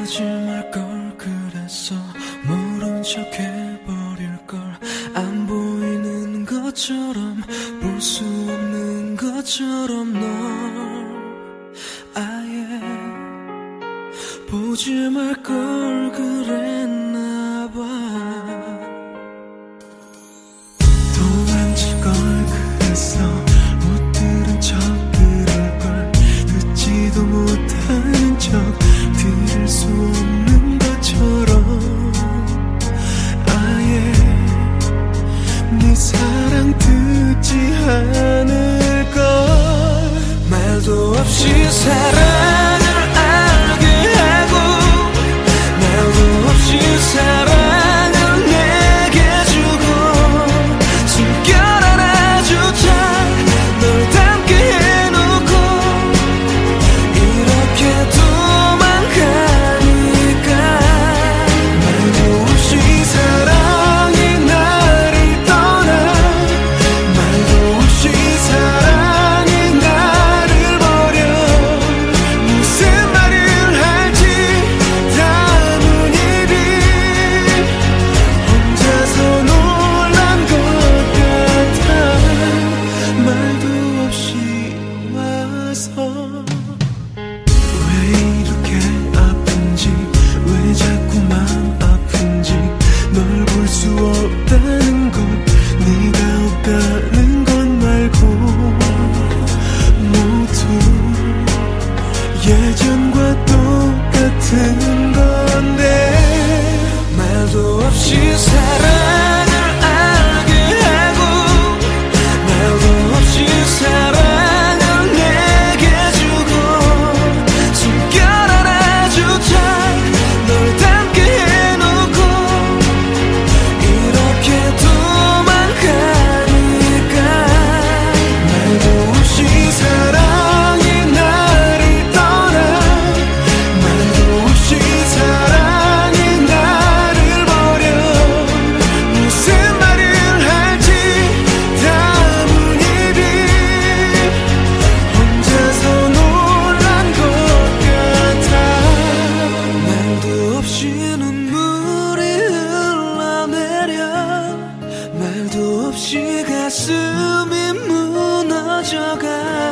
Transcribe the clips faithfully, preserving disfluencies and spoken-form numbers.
하지 말걸 그랬어. 모른 척 해버릴걸. 안 보이는 것처럼 볼 수 없는 것처럼 널 아예 보지 말걸 그랬나봐. 도망칠 걸 그랬어. 못 들은 척 그럴걸. 듣지도 못하는 척 들을 수 없는 것처럼 아예 네 사랑 듣지 않을걸. 말도 없이 사랑을 알게 하고 말도 없이 사랑을 내게 주고 숨결 안아주자 널 닮게 해놓고 이렇게 도망가니까. 말도 없이 사랑이 나를 떠나 말도 없이 사랑이 나를 버려. 무슨 말을 할지 담은 입이 혼자서 놀란 것 같아. 말도 없이 와서 왜 이렇게 아픈지 왜 자꾸 맘 아픈지 널 볼 수 없다는 것 네가 없다는 것 말고 모두 예전과 똑같은 건데. 말도 없이 사랑을 알게 하고 말도 없이 사랑을 내게 주고 숨결 안아주자 널 닮게 해놓고 이렇게 도망가니까. 말도 없이 사랑이 나를 떠나 말도 없이 사랑이 나를 버려. 무슨 말을 할지 담은 입이 혼자서 놀란 것 같아. 말도 없이 눈물이 흘러내려 말도 없이 가슴이 무너져가.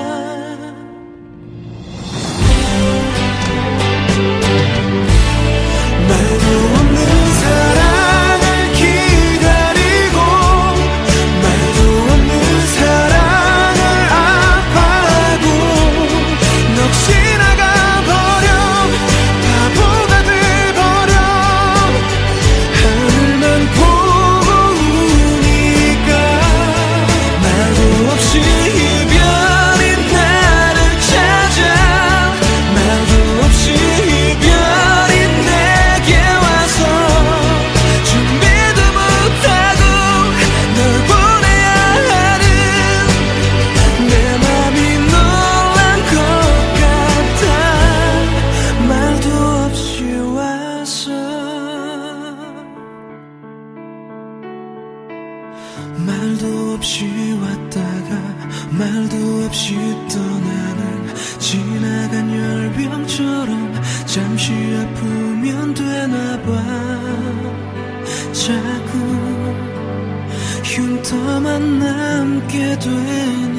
말도 없는 사랑을 기다리고 말도 없는 사랑을 아파하고 넋이 나가버려 바보가 돼버려. 하늘만 보고 우니까. 말도 없이 이별이 나를 찾아 말도 없이 이별이 내게 와서 준비도 못하고 널 보내야 하는 내 맘이 놀란 것 같아. 말도 없이 와서 말도 없이 왔다가 말도 없이 떠나는 지나간 열병처럼 잠시 아프면 되나봐. 자꾸 흉터만 남게 되는